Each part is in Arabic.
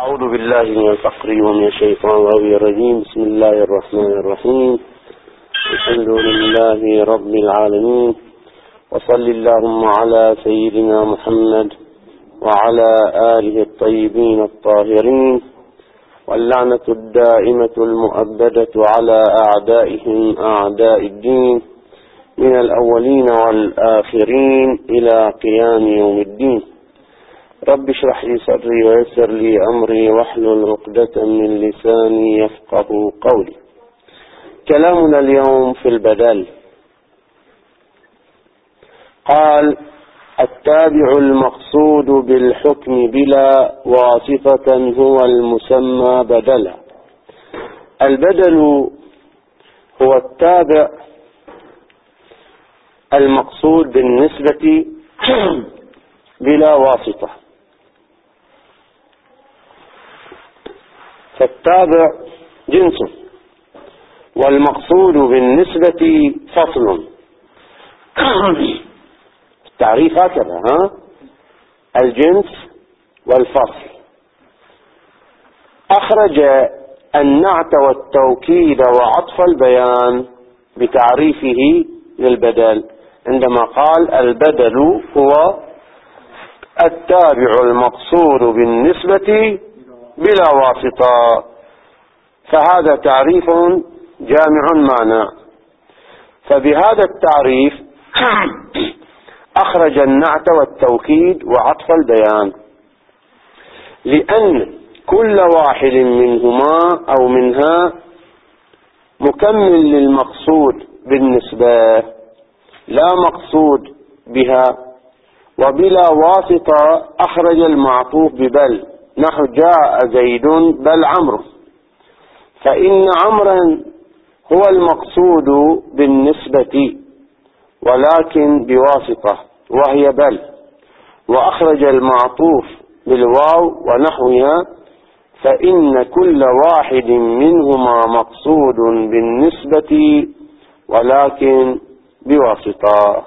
أعوذ بالله من الفقر ومن الشيطان الرجيم. بسم الله الرحمن الرحيم. الحمد لله رب العالمين، وصل اللهم على سيدنا محمد وعلى آله الطيبين الطاهرين، واللعنة الدائمة المؤبدة على أعدائهم أعداء الدين من الأولين والآخرين إلى قيام يوم الدين. رب اشرح لي صدري ويسر لي أمري واحلل عقدة من لساني يفقه قولي. كلامنا اليوم في البدل. قال: التابع المقصود بالحكم بلا واسطة هو المسمى بدلا. البدل هو التابع المقصود بالنسبة بلا واسطة. فالتابع جنس، والمقصود بالنسبة فصل. التعريف هكذا، الجنس والفصل. أخرج النعت والتوكيد وعطف البيان بتعريفه للبدل عندما قال: البدل هو التابع المقصود بالنسبة بلا واسطة. فهذا تعريف جامع معنى. فبهذا التعريف أخرج النعت والتوكيد وعطف البيان، لأن كل واحد منهما أو منها مكمل للمقصود بالنسبة، لا مقصود بها. وبلا واسطة أخرج المعطوف ببل، نحو جاء زيد بل عمرو، فإن عمرا هو المقصود بالنسبة ولكن بواسطة وهي بل. وأخرج المعطوف بالواو ونحوها، فإن كل واحد منهما مقصود بالنسبة ولكن بواسطة.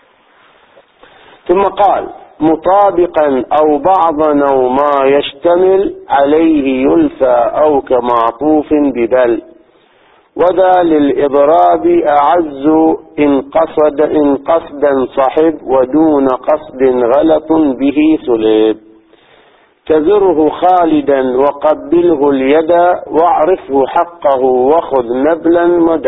ثم قال: مطابقا أو بعضا أو ما يشتمل عليه يلفى أو كمعطوف ببل، وذا للإضراب أعز إن قصدا صحب، ودون قصد غلط به سلب. كذره خالدا وقبله اليد، واعرفه حقه وخذ نبلا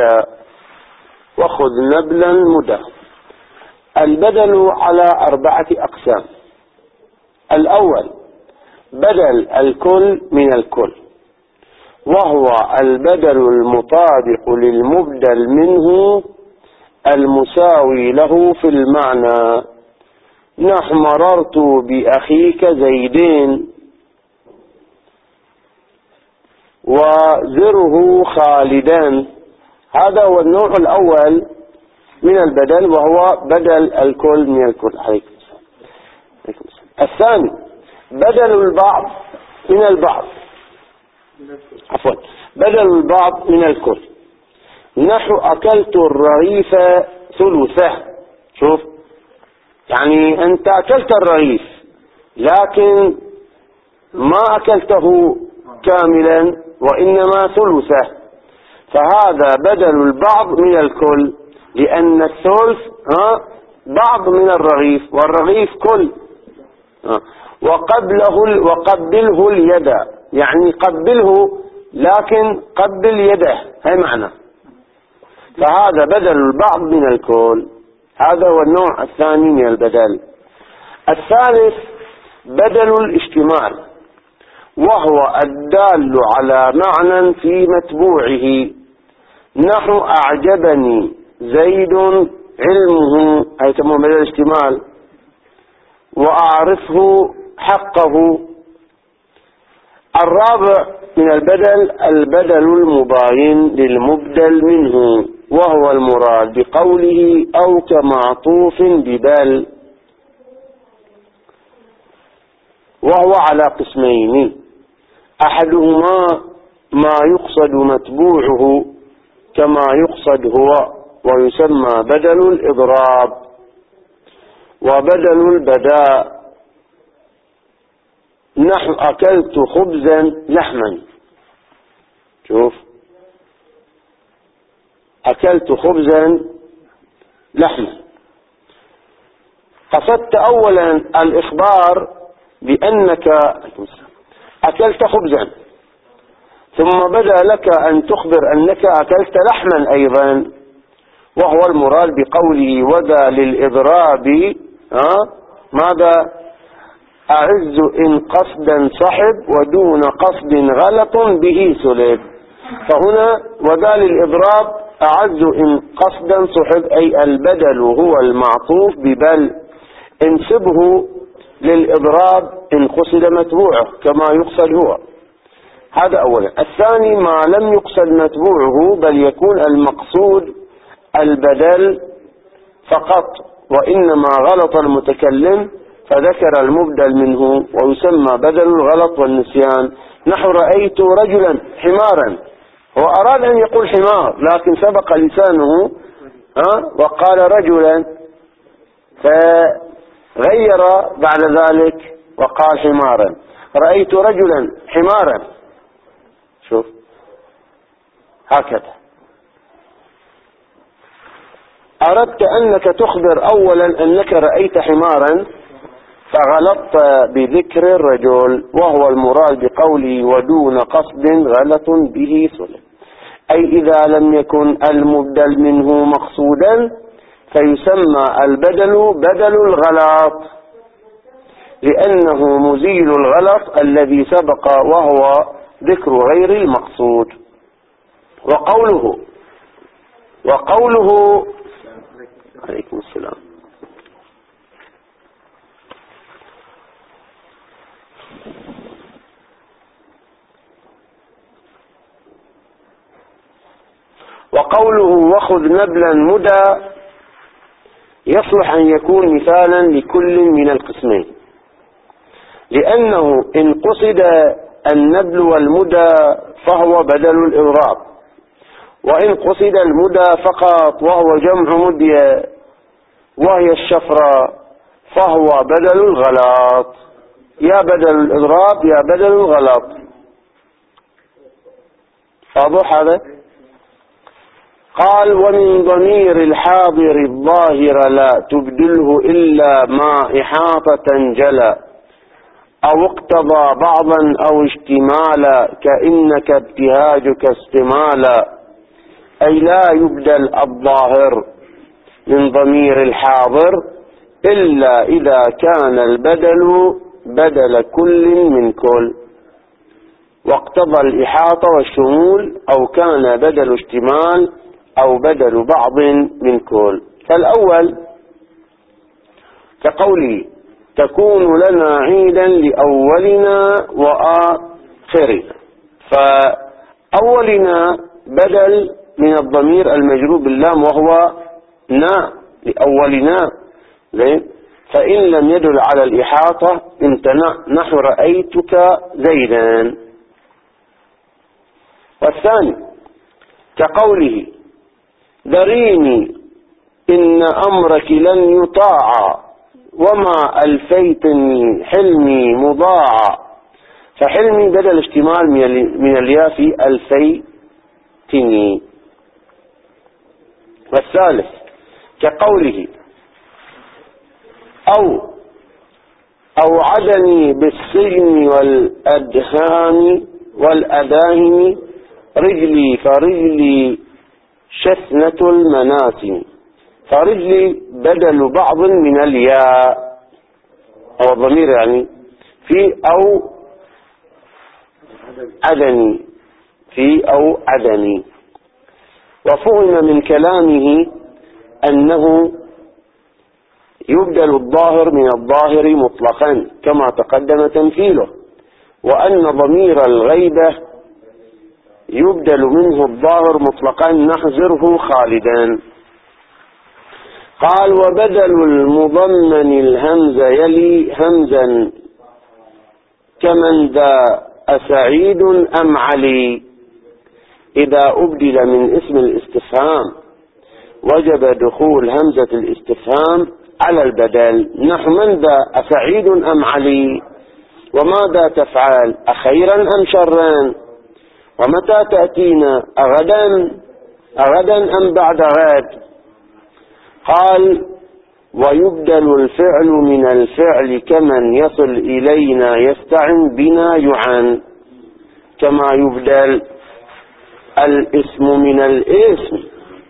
مدى. البدل على 4 أقسام. الأول بدل الكل من الكل، وهو البدل المطابق للمبدل منه المساوي له في المعنى. نحو مررت بأخيك زيدين، وزره خالدان. هذا هو النوع الأول من البدل، وهو بدل الكل من الكل. الثاني بدل البعض من البعض، بدل البعض من الكل. نحو أكلت الرغيف ثلثه. شوف، يعني أنت أكلت الرغيف لكن ما أكلته كاملا وإنما ثلثه، فهذا بدل البعض من الكل، لأن الثلث بعض من الرغيف، والرغيف كل. وقبله اليد، يعني قبله لكن قبل يده، هي معنى. فهذا بدل البعض من الكل. هذا هو النوع الثاني من البدل. الثالث بدل الاشتمال، وهو الدال على معنى في متبوعه. نحو أعجبني زيد علمه، هي تسمى بدل الاشتمال. وأعرفه حقه. الرابع من البدل المباين للمبدل منه، وهو المراد بقوله أو كمعطوف ببل، وهو على قسمين: أحدهما ما يقصد متبوعه كما يقصد هو، ويسمى بدل الإضراب. وبدل البداء نحو أكلت خبزا لحما. شوف، أكلت خبزا لحما. قصدت أولا الإخبار بأنك أكلت خبزا، ثم بدأ لك أن تخبر أنك أكلت لحما أيضا، وهو المراد بقوله وذا للإضراب ماذا؟ أعز إن قصدا صحب ودون قصد غلط به سلب. فهنا وذا للإضراب أعز إن قصدا صحب، أي البدل هو المعطوف ببل، انسبه للإضراب إن قصد متبوعه كما يقصد هو. هذا أولا. الثاني ما لم يقصد متبوعه بل يكون المقصود البدل فقط، وإنما غلط المتكلم فذكر المبدل منه، ويسمى بدل الغلط والنسيان. نحو رأيت رجلا حمارا، هو أراد أن يقول حمار لكن سبق لسانه وقال رجلا، فغير بعد ذلك وقال حمارا. رأيت رجلا حمارا. شوف هكذا. أردت أنك تخبر أولا أنك رأيت حمارا فغلطت بذكر الرجل، وهو المراد بقوله ودون قصد غلط به سلب، أي إذا لم يكن المبدل منه مقصودا فيسمى البدل بدل الغلط، لأنه مزيل الغلط الذي سبق وهو ذكر غير المقصود. وقوله عليكم السلام. وقوله وخذ نبلا مدى يصلح أن يكون مثالا لكل من القسمين، لأنه إن قصد النبل والمدى فهو بدل الإضراب، وإن قصد المدى فقط وهو جمع مدية وهي الشفرة فهو بدل الغلط. يا بدل الإضراب يا بدل الغلط. واضح هذا؟ قال ومن ضمير الحاضر الظاهر لا تبدله إلا ما إحاطة جلا، أو اقتضى بعضا أو اشتمالا، كإنك ابتهاجك استمالا، أي لا يبدل الظاهر من ضمير الحاضر إلا إذا كان البدل بدل كل من كل، واقتضى الإحاطة والشمول، أو كان بدل اشتمال أو بدل بعض من كل. فالأول كقوله تكون لنا عيدا لأولنا وآخرنا، فأولنا بدل من الضمير المجرور باللام وهو نا لأولنا، فإن لم يدل على الإحاطة امتنع، نحو رأيتك زيدا. والثاني كقوله ذريني إن أمرك لن يطاع وما ألفيتني حلمي مضاعا، فحلمي بدل اشتمال من الياء في ألفيتني. والثالث كقوله أوعدني بالسجن والأداهم رجلي فرجلي شثنة المناسم، فرجلي بدل بعض من الياء أو الضمير يعني في أو عدني، في أو عدني. وفهم من كلامه أنه يبدل الظاهر من الظاهر مطلقا كما تقدم تمثيله، وأن ضمير الغيبة يبدل منه الظاهر مطلقا نحذره خالدا. قال وبدل المضمن الهمز يلي همزا كمن ذا أسعيد أم علي، إذا أبدل من اسم الاستفهام وجب دخول همزة الاستفهام على البدل، نحو من ذا أسعيد أم علي، وماذا تفعل؟ أخيرا أم شرا؟ ومتى تأتينا؟ أغدا أم بعد غد؟ قال: ويبدل الفعل من الفعل كمن يصل إلينا يستعن بنا يعان، كما يبدل الاسم من الاسم.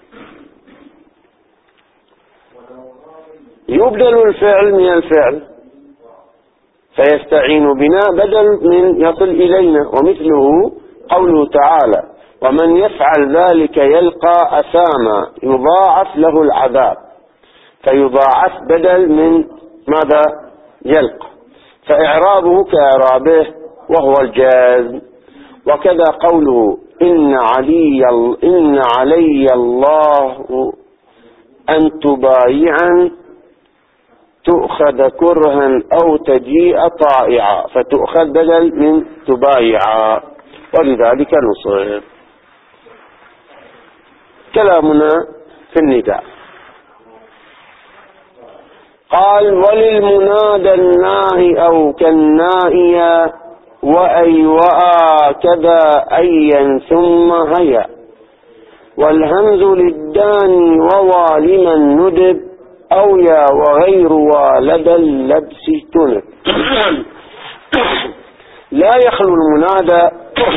يبدل الفعل من الفعل فيستعين بنا بدل من يصل إلينا. ومثله قوله تعالى: ومن يفعل ذلك يلقى أثاما يضاعف له العذاب، فيضاعف بدل من ماذا؟ يلقى، فإعرابه كإعرابه وهو الجازم. وكذا قوله: إن علي الله أن تبايعا تؤخذ كرها أو تجيء طائعا، فتؤخذ بدل من تبايعا، ولذلك نصر. كلامنا في النداء. قال: وللمنادى الناهي أو كالنائية وأي وآ كذا أيا ثم هيا، والهمز للداني ووا لمن ندب أو يا وغير والد اللبس تنب. لا يخلو المنادى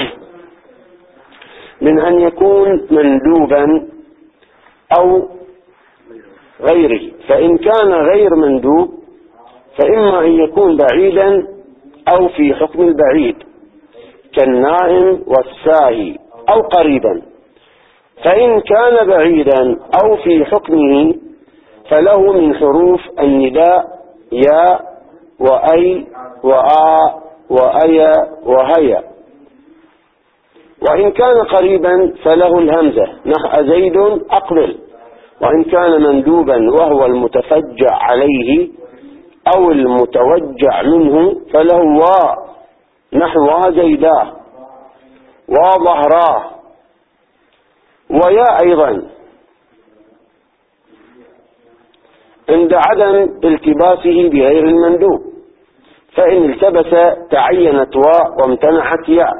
من أن يكون مندوبا أو غيره، فإن كان غير مندوب فإما أن يكون بعيدا أو في حكم البعيد كالنائم والساهي، أو قريبا. فإن كان بعيدا أو في حكمه فله من حروف النداء يا وأي وآ وأيا وهيا. وإن كان قريبا فله الهمزة نحو زيد أقبل. وإن كان مندوبا وهو المتفجع عليه أو المتوجع منه فله وا نحو زيداه وظهراه، ويا أيضا عند عدم التباسه بغير المندوب، فإن التبس تعينت واء وامتنعت ياء.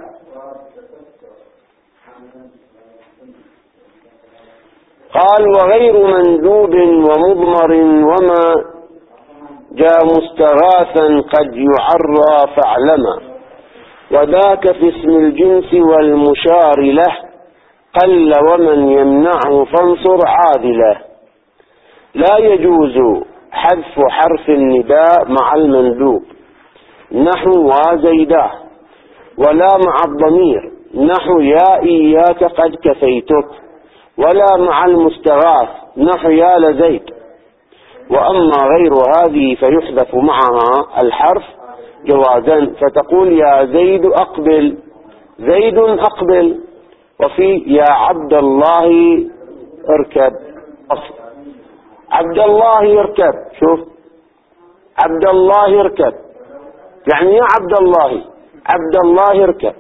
قال: وغير مندوب ومضمر وما جاء مستغاثا قد يعرى فاعلما، وذاك في اسم الجنس والمشار له قل ومن يمنعه فانصر عادله. لا يجوز حذف حرف النداء مع المندوب نحو وزيداه، ولا مع الضمير نحو يا إياك قد كفيتك، ولا مع المستغاث نحو يا لزيد. وأما غير هذه فيحذف معها الحرف جوازا، فتقول يا زيد أقبل، زيد أقبل. وفي يا عبد الله اركب، عبد الله يركب، شوف عبد الله يركب يعني يا عبد الله، عبد الله يركب.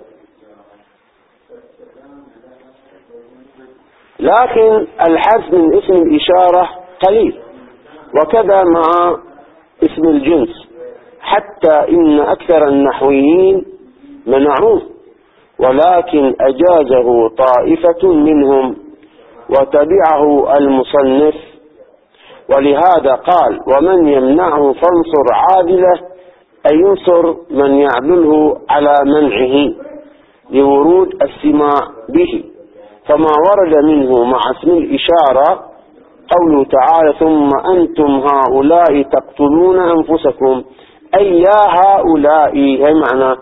لكن الحذف من اسم الإشارة قليل، وكذا مع اسم الجنس، حتى إن أكثر النحويين منعوه، ولكن أجازه طائفة منهم وتبعه المصنف. ولهذا قال: ومن يمنعه فانصر عادله، أي ينصر من يعدله على منعه لورود السماع به. فما ورد منه مع اسم الإشارة قوله تعالى: ثم أنتم هؤلاء تقتلون أنفسكم، أي يا هؤلاء، هي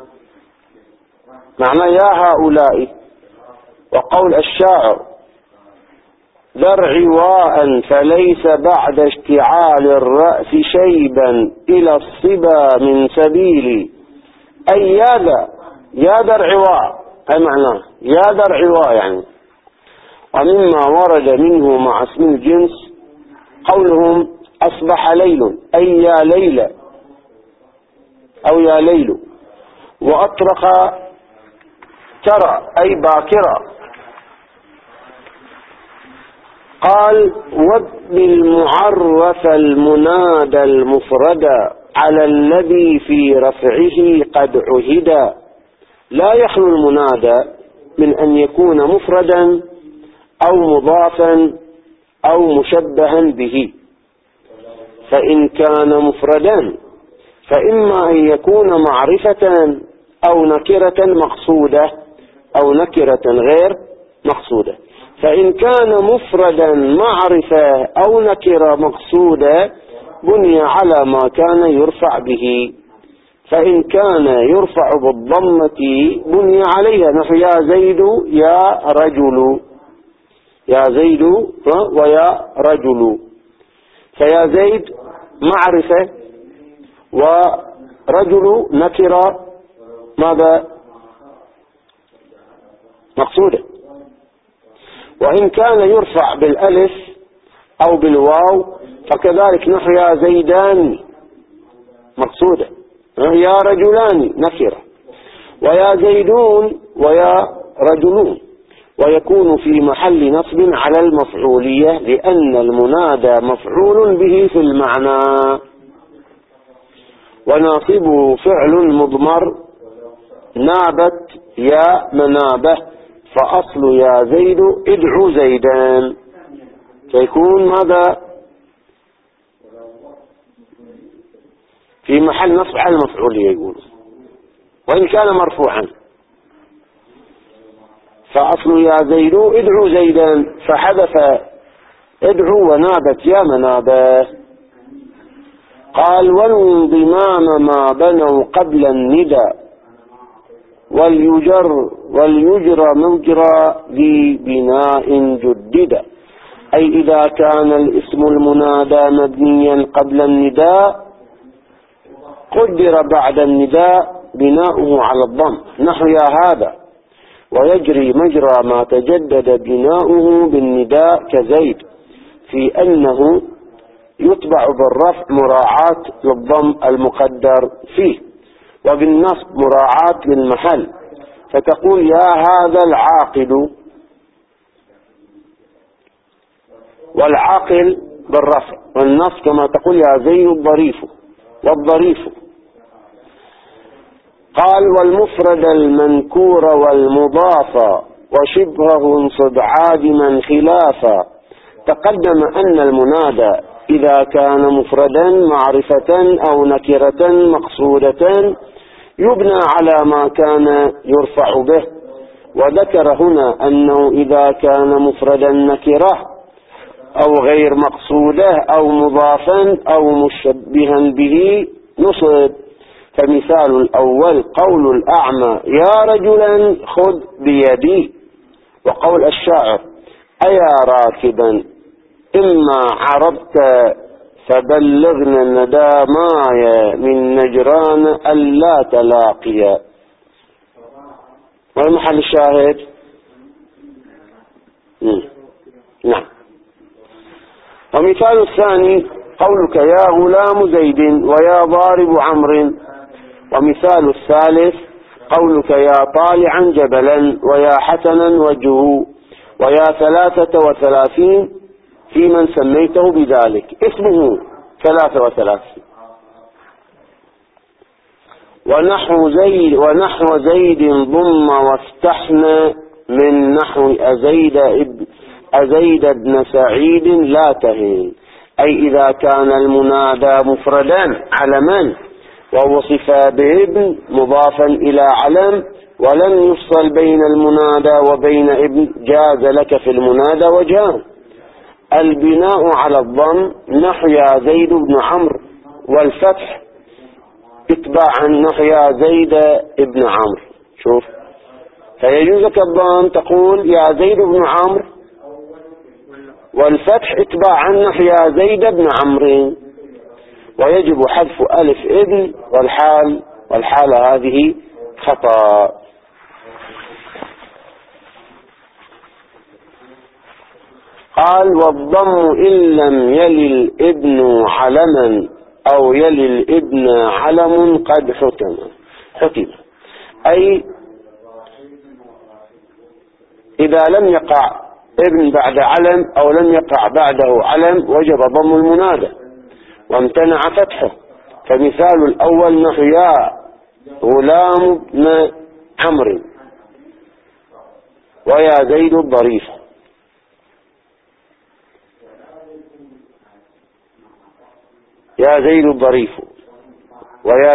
معنى يا هؤلاء. وقول الشاعر: ذر عواء فليس بعد اشتعال الرأس شيبا إلى الصبا من سبيلي، أي يا ذر عواء، أي معناه يا ذر عواء يعني. ومما ورد منه مع اسم الجنس قولهم: أصبح ليل، أي يا ليل أو يا ليل. وأطرق ترى، أي باكرة. قال: وابن المعرف المنادى المفردا على الذي في رفعه قد عهد. لا يخلو المنادى من أن يكون مفردا أو مضافا أو مشبها به. فإن كان مفردا فإما أن يكون معرفة أو نكرة مقصودة أو نكرة غير مقصودة. فإن كان مفردا معرفة أو نكرة مقصودة بني على ما كان يرفع به. فإن كان يرفع بالضمة بني عليها، نحو يا زيد يا رجل، يا زيد ويا رجل. فيا زيد معرفة ورجل نكرة ماذا؟ مقصودة. وإن كان يرفع بالألف أو بالواو فكذلك نحو يا زيدان مقصودة، يا رجلان نكرة، ويا زيدون ويا رجلون. ويكون في محل نصب على المفعولية لأن المنادى مفعول به في المعنى. وناصبه فعل مضمر نابت يا منابه، فأصل يا زيد ادعو زيدان، فيكون ماذا؟ في محل نصب على المفعولية يقول. وإن كان مرفوعا فأصل يا زيد ادعو زيدان، فحذف ادعو ونابت يا منابه. قال والانضمام ما بنوا قبل الندى وليجرى مجرى ذي بناء جدد. أي إذا كان الاسم المنادى مبنيا قبل النداء قدر بعد النداء بناؤه على الضم، نحو يا هذا، ويجري مجرى ما تجدد بناؤه بالنداء كزيد، في أنه يتبع بالرفع مراعاة للضم المقدر فيه، وبالنصب مراعاة للمحل، فتقول يا هذا العاقل، والعاقل بالرفع، والنصب كما تقول يا زيد الظريف والظريف. قال والمفرد المنكور والمضاف وشبهه انصب عادما خلافا. تقدم أن المنادى إذا كان مفردا معرفة أو نكرة مقصودة يبنى على ما كان يرفع به، وذكر هنا أنه إذا كان مفردا نكرة أو غير مقصودة أو مضافا أو مشبها به نصب. فمثال الأول قول الأعمى يا رجلا خذ بيدي، وقول الشاعر أيا راكبا إما عربت فبلغنا الندامايا من نجران ألا تلاقيا. والمحل الشاهد نعم. ومثال الثاني قولك يا غلام زيد ويا ضارب عمرو. ومثال الثالث قولك يا طالعا جبلا ويا حسنا وجهه ويا 33 في من سميته بذلك، اسمه 33. ونحو زيد ضم وافتحنا من نحو أزيد ابن سعيد لا تهين. أي إذا كان المنادى مفردا علما ووصف بابن مضافا إلى علم ولم يفصل بين المنادى وبين ابن جاز لك في المنادى وجهان: البناء على الضم نحو يا زيد بن عمرو، والفتح اتباعا نحو يا زيد ابن عمرو. شوف، فيجوز لك الضم تقول يا زيد بن عمرو، والفتح اتباعا نحو يا زيد بن عمرو، ويجب حذف ألف ابن والحالة هذه خطأ. قال والضم إن لم يلي الابن علما أو يلي الابن علم قد حتم. أي إذا لم يقع ابن بعد علم أو لم يقع بعده علم وجب ضم المنادى وامتنع فتحه، فمثال الأول نحو يا غلام بن عمرو ويا زيد الظريف. يا زيد الظريف ويا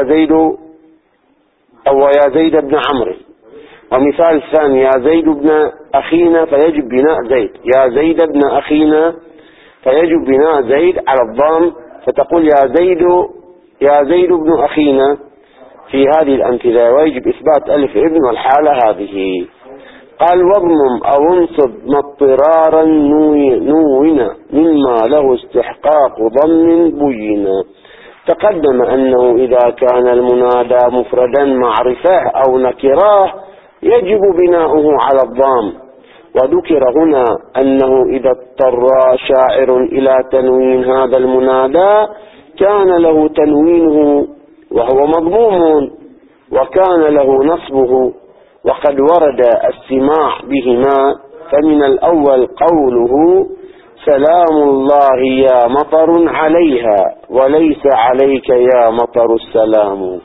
زيد بن عمرو. ومثال الثاني يا زيد بن أخينا فيجب بناء زيد. يا زيد بن أخينا فيجب بناء زيد على الضم، فتقول يا زيد بن أخينا في هذه الأمثلة، ويجب إثبات ألف ابن والحالة هذه. قال واضمم أو انصب ما اضطرارا نونا مما له استحقاق ضم بينا. تقدم أنه إذا كان المنادى مفردا معرفة أو نكراه يجب بناؤه على الضم، وذكر هنا أنه إذا اضطر شاعر إلى تنوين هذا المنادى كان له تنوينه وهو مضموم، وكان له نصبه، وقد ورد السماع بهما. فمن الأول قوله سلام الله يا مطر عليها وليس عليك يا مطر السلام.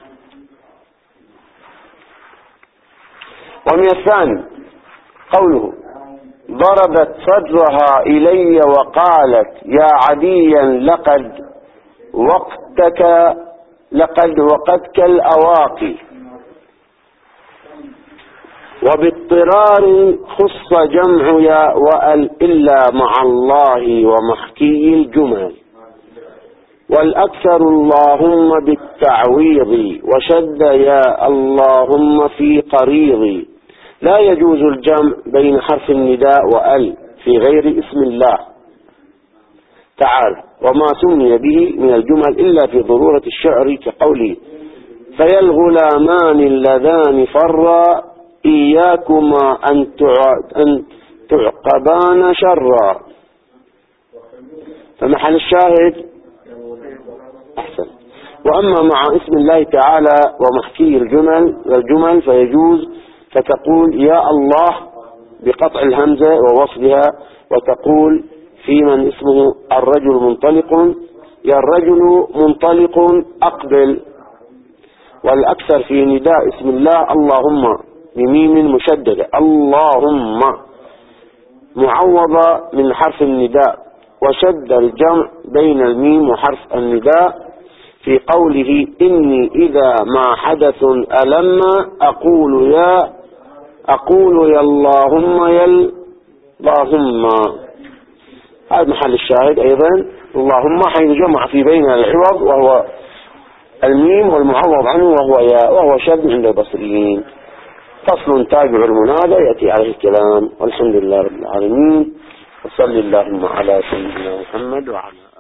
ومن الثاني قوله ضربت صدرها إلي وقالت يا عديا لقد وقتك الأواقي. وباضطرار خص جمع يا وأل إلا مع الله ومحكي الجمل. والأكثر اللهم بالتعويض وشد يا اللهم في قريض. لا يجوز الجمع بين حرف النداء وأل في غير اسم الله تعالى وما سمي به من الجمل إلا في ضرورة الشعر كقوله فيا الغلامان اللذان فرا إياكما أن تعقبان شرا. فمحل الشاهد أحسن. وأما مع اسم الله تعالى ومحكي الجمل فيجوز، فتقول يا الله بقطع الهمزة ووصلها، وتقول في من اسمه الرجل منطلق يا الرجل منطلق أقبل. والأكثر في نداء اسم الله اللهم بميم مشددة اللهم معوضة من حرف النداء، وشد الجمع بين الميم وحرف النداء في قوله إني إذا ما حدث ألم أقول يا اللهم هذا محل الشاهد أيضا. اللهم حين جمع في بين العوض وهو الميم والمعوض عنه وهو ياء، وهو شد عند البصريين. فصل تابع المنادى يأتي عليه الكلام. والحمد لله رب العالمين، وصل اللهم على سيدنا محمد وعلى